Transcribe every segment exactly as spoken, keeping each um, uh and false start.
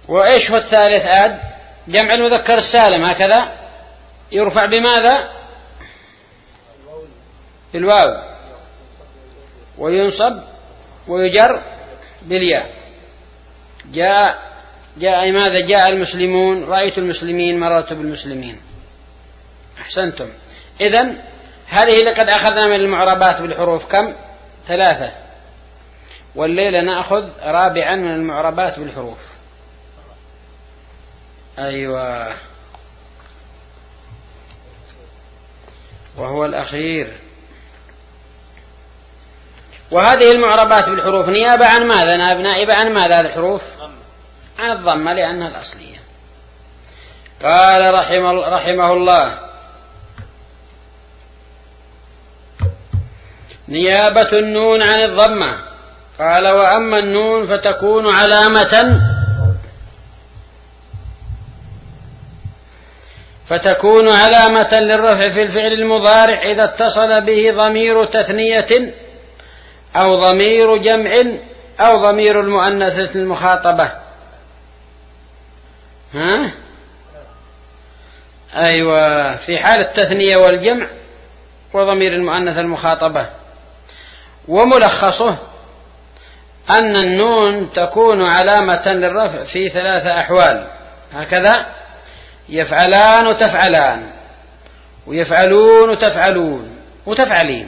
وإيش هو الثالث آد؟ جمع المذكر السالم هكذا يرفع بماذا؟ بالواو، وينصب ويجر بالياء. جاء جاء ماذا؟ جاء المسلمون، رأيت المسلمين، مررت بالمسلمين. أحسنتم. إذن هذه لقد أخذنا من المعربات بالحروف كم؟ ثلاثة، والليلة نأخذ رابعا من المعربات بالحروف. أيوة، وهو الأخير. وهذه المعربات بالحروف نيابة عن ماذا؟ نائبة عن ماذا هذه الحروف؟ عن الضمة لأنها الأصلية. قال رحمه, رحمه الله: نيابة النون عن الضمة. قال: وأما النون فتكون علامة فتكون علامة للرفع في الفعل المضارع إذا اتصل به ضمير تثنية أو ضمير جمع أو ضمير المؤنثة المخاطبة. ها؟ أيوة، في حال التثنية والجمع وضمير المؤنثة المخاطبة. وملخصه أن النون تكون علامة للرفع في ثلاثة أحوال هكذا: يفعلان وتفعلان، ويفعلون وتفعلون وتفعلين.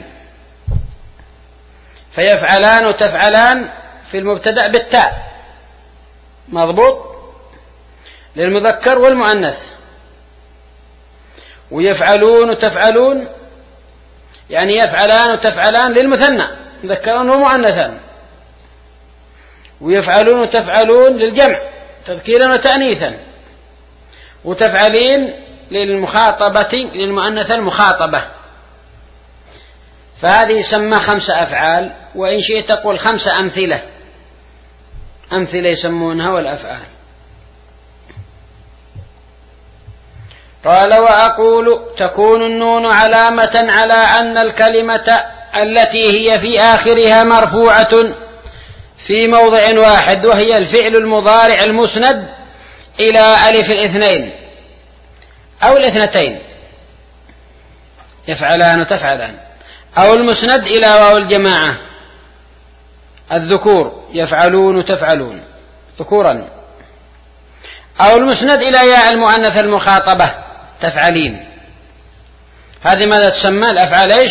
فيفعلان وتفعلان في المبتدأ بالتاء مضبوط للمذكر والمؤنث، ويفعلون وتفعلون يعني يفعلان وتفعلان للمثنى مذكرا ومؤنثا، ويفعلون وتفعلون للجمع تذكيرا وتأنيثا، وتفعلين للمخاطبة للمؤنثة المخاطبة. فهذه يسمى خمسة أفعال، وإن شئت تقول خمسة أمثلة، أمثلة يسمونها والأفعال. قال: وأقول تكون النون علامة على أن الكلمة التي هي في آخرها مرفوعة في موضع واحد، وهي الفعل المضارع المسند إلى ألف الاثنين أو الاثنتين، يفعلان وتفعلان، أو المسند إلى واو الجماعة الذكور، يفعلون وتفعلون ذكورا، أو المسند إلى ياء المؤنث المخاطبة تفعلين. هذه ماذا تسمى؟ الأفعال إيش؟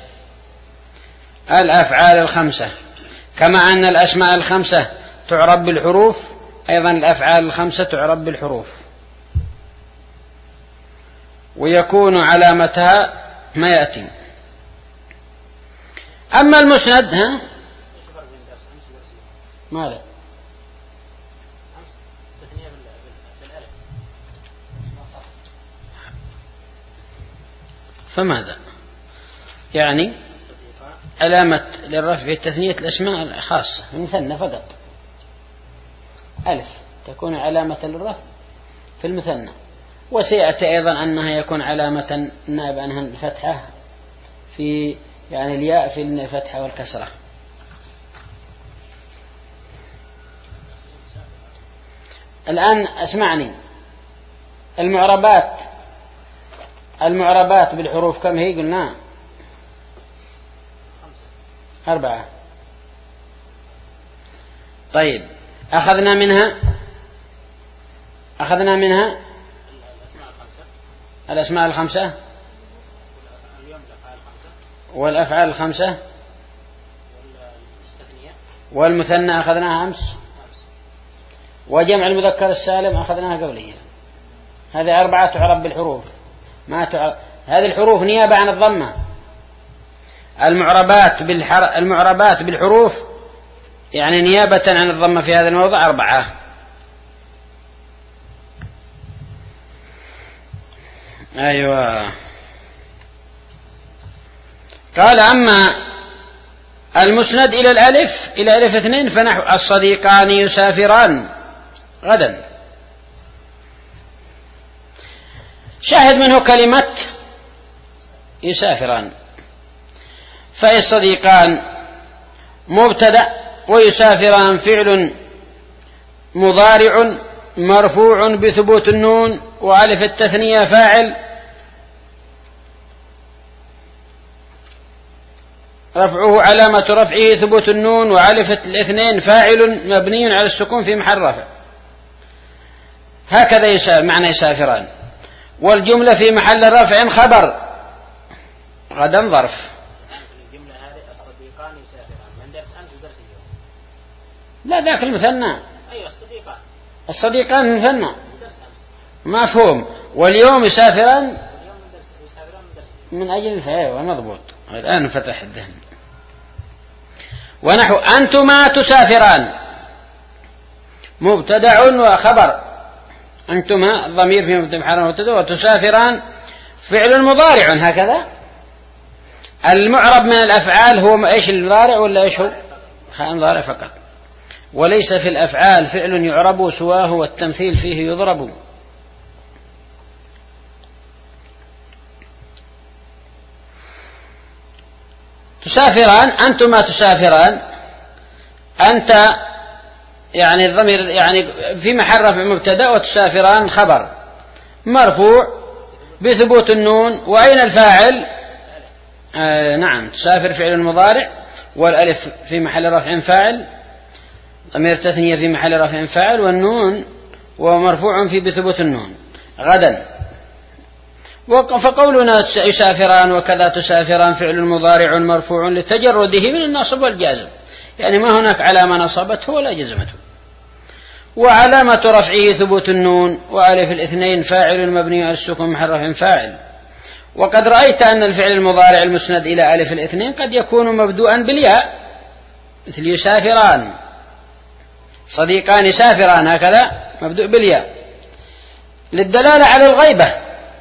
الأفعال الخمسة. كما أن الأسماء الخمسة تعرب بالحروف، أيضا الأفعال الخمسة تعرب بالحروف، ويكون علامتها ما يأتي. أما المسند ها ماذا؟ فماذا يعني؟ علامة للرفع في التثنية الأسماء الخاصة المثنى فقط، ألف تكون علامة للرفع في المثنى، وسيأتي أيضا أنها يكون علامة نائب عنها الفتحة في يعني الياء في الفتحة والكسرة. الآن اسمعني، المعربات المعربات بالحروف كم هي؟ قلنا أربعة. طيب، أخذنا منها أخذنا منها الأسماء الخمسة والأفعال الخمسة والمثنى أخذناها أمس، وجمع المذكر السالم أخذناها قبلية. هذه أربعة تعرب بالحروف. ما تعرب هذه الحروف نيابة عن الضمة. المعربات بالحر... المعربات بالحروف يعني نيابة عن الضمة في هذا الموضع أربعة. أيوة. قال: أما المسند إلى الألف إلى ألف اثنين فنحو الصديقان يسافران غدا. شاهد منه كلمة يسافران، فالصديقان مبتدأ ويسافران فعل مضارع مرفوع بثبوت النون وألف التثنية فاعل، رفعه علامة رفعه ثبوت النون وألف الاثنين فاعل مبني على السكون في محل رفع. هكذا يسافر معنى يسافران. والجملة في محل رفع خبر غدا ظرف. الجملة هذه الصديقان يسافران من درس أمس ودرس اليوم. لا ذاك المثنى. أيوة الصديقان. الصديقان مثنى. درس أمس. مفهوم. واليوم يسافران. واليوم من درس يسافران من درس. من أجل الفعل مضبوط. الآن فتح الذهن. ونحو أنتما تسافران مبتدع وخبر. أنتما ضمير في مبتدع وتسافران فعل مضارع هكذا. المعرب من الأفعال هو إيش المضارع ولا إيش هو؟ مضارع فقط، وليس في الأفعال فعل يعرب سواه والتمثيل فيه يضرب. تسافران أنتما تسافران، أنت يعني الضمير يعني في محل رفع مبتدأ وتسافران خبر مرفوع بثبوت النون. وأين الفاعل؟ آه نعم تسافر فعل مضارع والألف في محل رفع فاعل، ضمير تثنية في محل رفع فاعل، والنون ومرفوع في بثبوت النون غدا. فقولنا يسافران وكذا تسافران فعل مضارع مرفوع لتجرده من النصب والجازم، يعني ما هناك علامة نصبته ولا جزمته. وعلامة رفعه ثبوت النون وألف الاثنين فاعل مبني على السكون محل رفع فاعل. وقد رأيت أن الفعل المضارع المسند إلى ألف الاثنين قد يكون مبدوءا بالياء مثل يسافران، صديقان يسافران هكذا مبدوء بالياء للدلالة على الغيبة،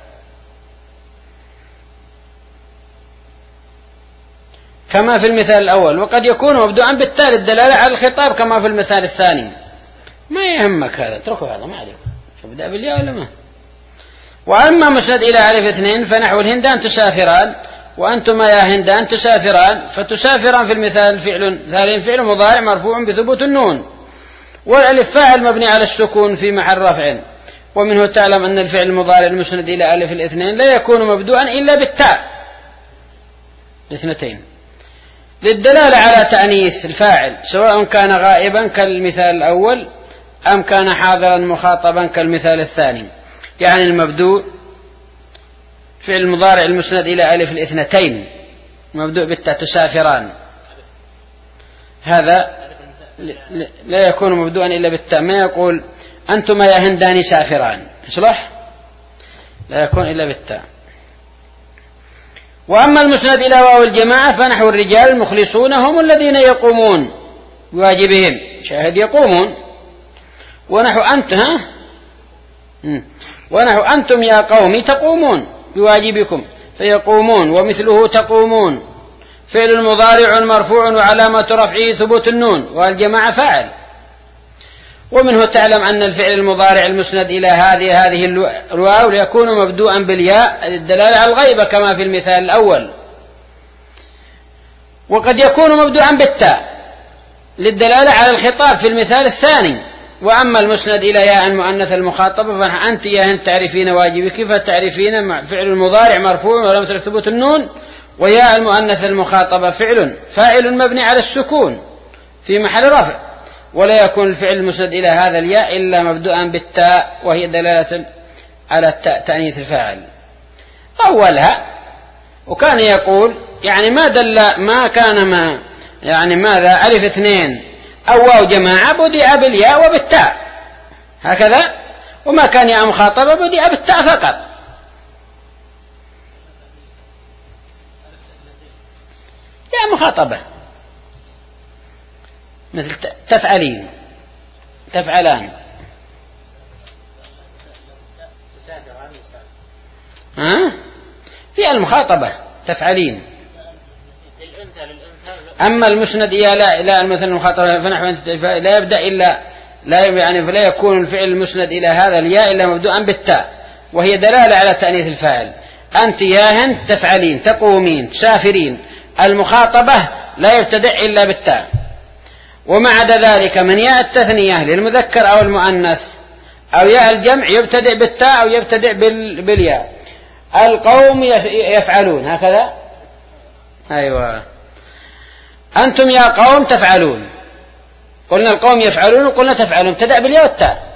كما في المثال الأول. وقد يكون مبدوءا بالتاء للدلالة على الخطاب كما في المثال الثاني. ما يهمك هذا، اتركه هذا ما عليك، بدأ بالياء ولا ما. وأما مسند إلى ألف اثنين فنحو الهندان تسافران وأنتما يا هندان تسافران، فتسافران في المثال فعل ثاني فعل مضارع مرفوع بثبوت النون والألف فاعل مبني على السكون في محل رفع. ومنه تعلم أن الفعل المضارع المسند إلى ألف الاثنين لا يكون مبدوءا إلا بالتاء الاثنتين للدلالة على تأنيث الفاعل سواء كان غائبا كالمثال الأول أم كان حاضرا مخاطبا كالمثال الثاني. يعني المبدوء فعل المضارع المسند إلى ألف الاثنتين مبدوء بالتاء تسافران، هذا لا يكون مبدوءا إلا بالتاء. ما يقول أنتما يا هندان سافران يصلح، لا يكون إلا بالتاء. وأما المسند إلى واو الجماعة فنحو الرجال المخلصون هم الذين يقومون بواجبهم، شاهد يقومون. ونحو أنت ها ونحو أنتم يا قوم تقومون بواجبكم فيقومون، ومثله تقومون فعل مضارع مرفوع وعلامة رفعه ثبوت النون والجماعة فاعل. ومنه تعلم أن الفعل المضارع المسند إلى هذه هذه الواو يكون مبدوءا بالياء للدلالة على الغيبة كما في المثال الأول، وقد يكون مبدوءا بالتاء للدلالة على الخطاب في المثال الثاني. وأما المسند إلى ياء المؤنث المخاطبة فأنت يا هند تعرفين واجبك، فتعرفين مع فعل المضارع مرفوع ولم ثبوت النون، وياء المؤنث المخاطبة فعل فاعل مبني على السكون في محل رفع، ولا يكون الفعل المسند إلى هذا الياء إلا مبدوءا بالتاء وهي دلالة على التاء تأنيث الفاعل أولها. وكان يقول يعني ما دل ما كان ما يعني ماذا ألف اثنين أو واو جماعة بدأ بالياء وبالتاء هكذا، وما كان ياء مخاطبة بدأ بالتاء فقط. ياء مخاطبة مثل تفعلين تفعلان ها في المخاطبة تفعلين. أما المسند إلى لا لا المثل المخاطبة فنحو لا يبدأ إلا لا يعني فلا يكون الفعل المسند إلى هذا الياء إلا مبدوءا بالتاء وهي دلالة على تأنيث الفاعل. أنت يا هند تفعلين تقومين تسافرين، المخاطبة لا يبتدأ إلا بالتاء. وما عدا ذلك من ياء التثنية للمذكر أو المؤنث أو ياء الجمع يبتدئ بالتاء أو يبتدئ بالياء. القوم يفعلون هكذا. أيوة. أنتم يا قوم تفعلون، قلنا القوم يفعلون وقلنا تفعلون، ابتدأ بالياء والتاء.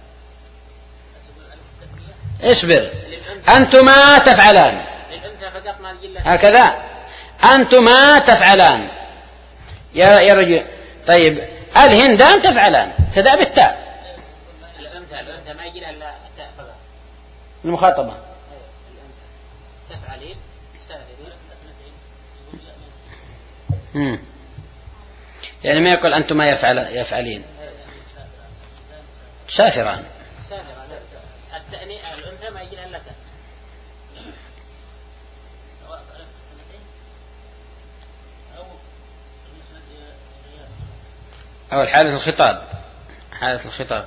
اصبر. أنتما تفعلان هكذا. أنتما تفعلان يا يا رجل. طيب الهندان تفعلان، ابتدأ بالتاء. الأنثى ما يجي لها إلا التاء فقط. المخاطبة. تفعلين سافرين. امم يعني ما يقول أنتما يفعل يفعلين. سافران. سافران. التأني الأنثى ما يجي لها إلا تاء. أو حالة الخطاب. حالة الخطاب.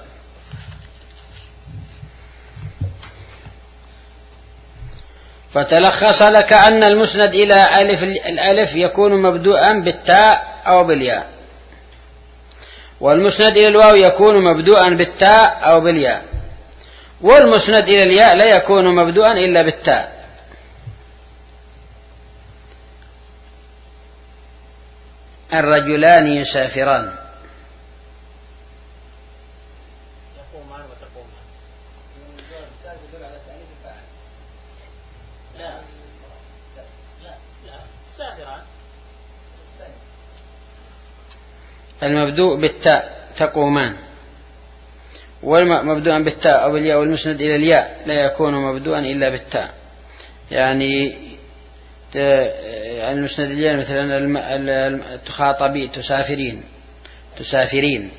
فتلخص لك أن المسند إلى ألف الألف يكون مبدوءا بالتاء أو بالياء، والمسند إلى الواو يكون مبدوءا بالتاء أو بالياء، والمسند إلى الياء لا يكون مبدوءا إلا بالتاء. الرجلان يسافران. المبدوء بالتاء تقومان، والمبدوءا بالتاء أو بالياء، والمسند إلى الياء لا يكون مبدوءا إلا بالتاء. يعني المسند إلى الياء مثلا تخاطبي تسافرين تسافرين.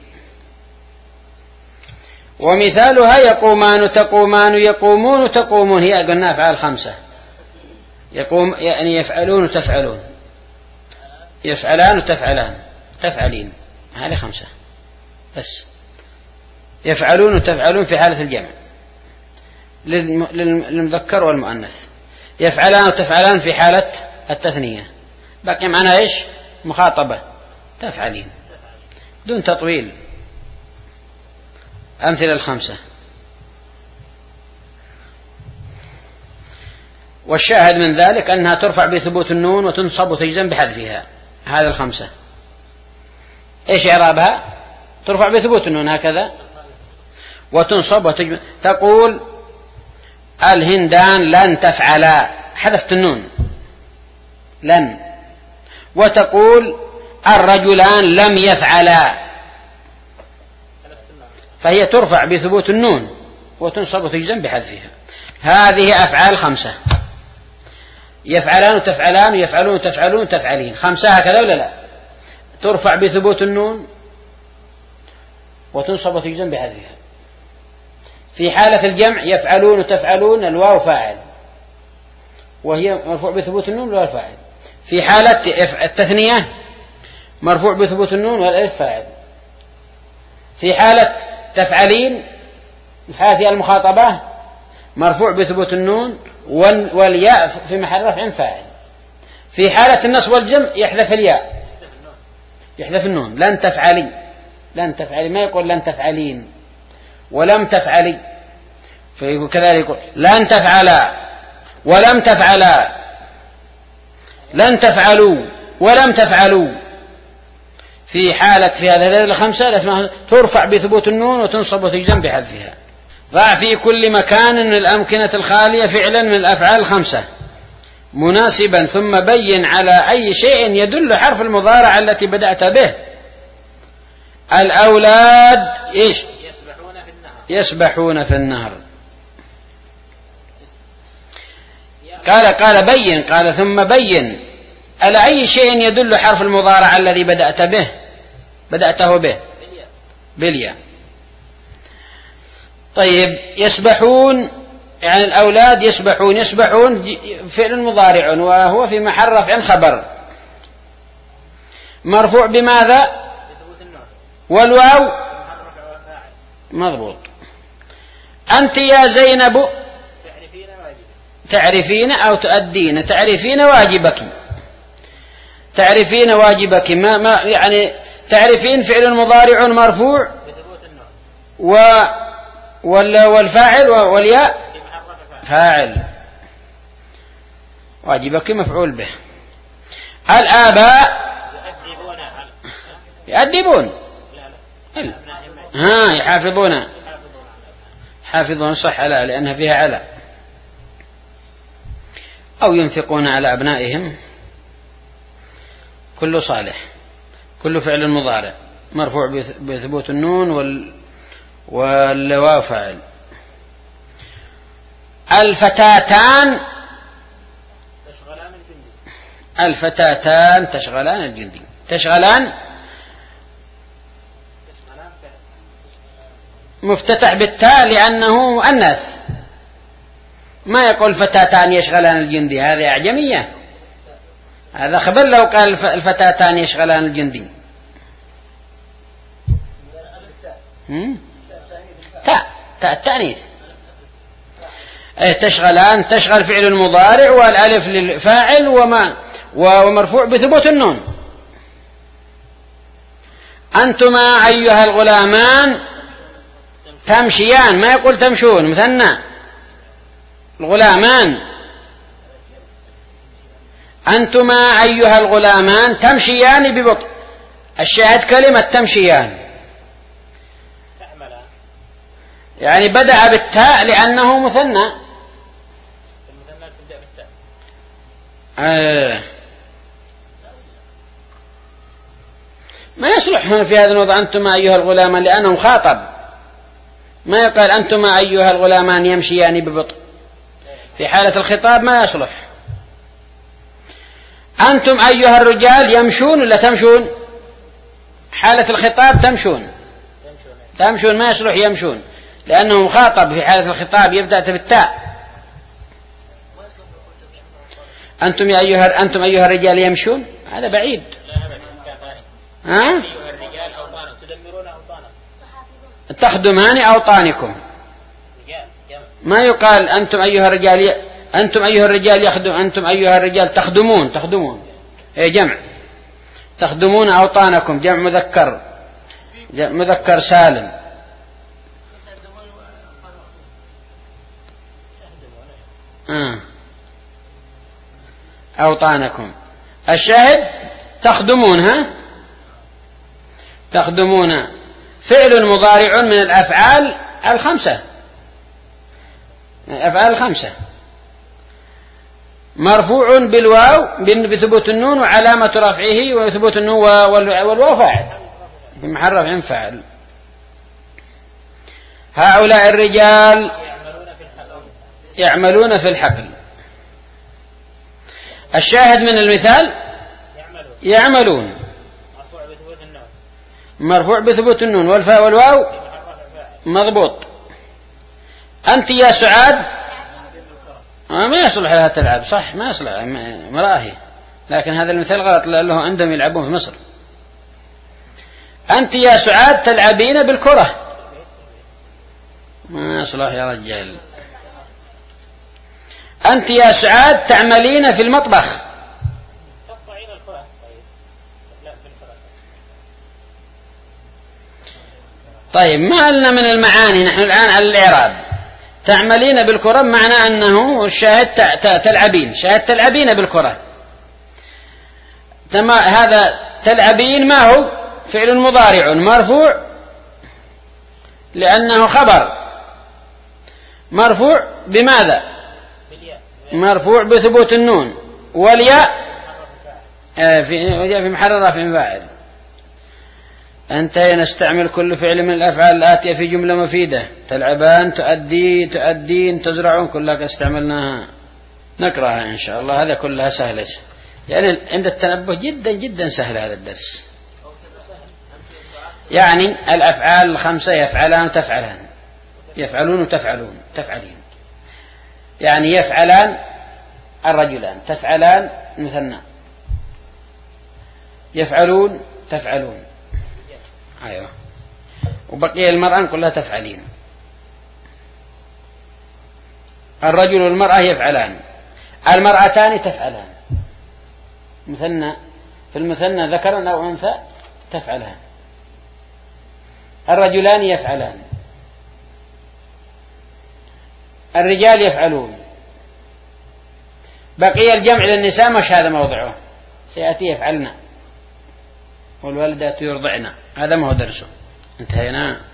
ومثالها يقومان تقومان يقومون تقومون، هي قلنا أفعال خمسة. يقوم يعني يفعلون وتفعلون، يفعلان وتفعلان، تفعلين، هذه خمسة بس. يفعلون وتفعلون في حالة الجمع للمذكر والمؤنث، يفعلان وتفعلان في حالة التثنية. بقي معنا إيش؟ مخاطبة تفعلين دون تطويل. أمثلة الخمسة. والشاهد من ذلك أنها ترفع بثبوت النون وتنصب وتجزم بحذفها. هذا الخمسة إيش إعرابها؟ ترفع بثبوت النون هكذا وتنصب وتجزم. تقول الهندان لن تفعلا، حذفت النون لن. وتقول الرجلان لم يفعلا، فهي ترفع بثبوت النون وتنصب وتجزم بحذفها. هذه أفعال خمسة. يفعلان وتفعلان ويفعلون وتفعلون وتفعلين، خمسة هكذا ولا لا؟ ترفع بثبوت النون وتنصب وتجزم بحذفها. في حالة الجمع يفعلون وتفعلون الواو فاعل وهي مرفوع بثبوت النون والواو فاعل. في حالة التثنية مرفوع بثبوت النون والالف فاعل. في حالة تفعلين في حالة المخاطبة مرفوع بثبوت النون والياء في محل رفع فاعل. في حالة النصب والجمع يحذف الياء يحذف النون. لن تفعلي، لن تفعلي، ما يقول لن تفعلين ولم تفعلي. فيقول كذلك يقول لن تفعلا ولم تفعلا، لن تفعلوا ولم تفعلوا. في حالة في هذه الخمسة ترفع بثبوت النون وتنصب وتجزم بحذفها. ضع في كل مكان من الأمكنة الخالية فعلا من الأفعال الخمسة مناسبا، ثم بين على أي شيء يدل حرف المضارع التي بدأت به. الأولاد إيش؟ يسبحون في النهر. يسبحون في النهر. قال قال بين قال ثم بين على أي شيء يدل حرف المضارع الذي بدأت به بدأته به بالياء. طيب يسبحون يعني الأولاد يسبحون، يسبحون فعل مضارع وهو في محل رفع خبر مرفوع بماذا؟ والواو مضبوط. أنت يا زينب تعرفين أو تؤدين، تعرفين واجبك، تعرفين واجبك ما ما يعني تعرفين فعل مضارع مرفوع و والفاعل والياء فاعل واجب مفعول به. الآباء يؤدبون ها يحافظون حافظون صح على لأنها فيها على. أو ينفقون على أبنائهم كله صالح كله فعل مضارع مرفوع بثبوت النون وال والواو فاعل. الفتاتان الفتاتان تشغلان الجندي. تشغلان مفتتح بالتاء لأنه مؤنث ما يقول فتاتان يشغلان الجندي هذه أعجمية هذا خبر لو قال الفتاتان يشغلان الجندي. تاء تاء التأنيث تشغلان تشغل فعل المضارع والألف للفاعل وما ومرفوع بثبوت النون. أنتما أيها الغلامان تمشيان ما يقول تمشون مثنى الغلامان. أنتما أيها الغلامان تمشيان ببطء. الشاهد كلمة تمشيان يعني بدأ بالتاء لأنه مثنى آه. ما يصلح هنا في هذا الوضع أنتما أيها الغلامان لأنه مخاطب ما يقال أنتما أيها الغلامان يمشيان ببطء. في حالة الخطاب ما يصلح. أنتم أيها الرجال يمشون ولا تمشون؟ حالة الخطاب تمشون تمشون ما يصلح يمشون لأنه مخاطب. في حالة الخطاب يبدأ بالتاء. أنتم يا أيها أنتم أيها الرجال يمشون هذا بعيد. ها؟ تخدمان أوطانكم ما يقال أنتم أيها الرجال ي... أنتم أيها الرجال يخدم أنتم أيها الرجال تخدمون تخدمون إيه جمع تخدمون أوطانكم جمع مذكر جمع مذكر سالم. آه. أوطانكم. الشاهد تخدمون ها تخدمون فعل مضارع من الأفعال الخمسة من الأفعال الخمسة مرفوع بالواو بثبوت النون وعلامة رفعه وثبوت النون والواو فاعل في محل رفع فاعل. هؤلاء الرجال يعملون في الحقل. الشاهد من المثال يعملون مرفوع بثبوت النون والفاء والواو مضبوط. أنت يا سعاد ما يصلح لها تلعب صح ما يصلح مراهي لكن هذا المثال غلط لأنه عندهم يلعبون في مصر. أنت يا سعاد تلعبين بالكرة ما يصلح يا رجال. أنت يا سعاد تعملين في المطبخ طيب ما لنا من المعاني نحن الآن على الإعراب. تعملين بالكرة معنى أنه الشاهد تلعبين شاهد تلعبين بالكرة هذا تلعبين ما هو فعل مضارع مرفوع لأنه خبر مرفوع بماذا مرفوع بثبوت النون والياء في محل رفع فاعل. انتهي. نستعمل كل فعل من الأفعال الآتية في جملة مفيدة. تلعبان تؤدي تؤدين تزرعون كلها استعملناها نقرأها إن شاء الله. هذا كلها سهلة يعني عند التنبه جدا جدا سهل هذا الدرس. يعني الأفعال الخمسة يفعلان وتفعلان يفعلون وتفعلون تفعلين يعني يفعلان الرجلان تفعلان مثنى يفعلون تفعلون أيوة وبقي المرأة كلها تفعلين. الرجل والمرأة يفعلان المرأتان تفعلان مثنى في المثنى ذكرا أو أنثى تفعلان. الرجلان يفعلان الرجال يفعلون. بقي الجمع للنساء مش هذا موضعه، سيأتي يفعلنا والوالدات يرضعنا، هذا ما هو درسه. انتهينا.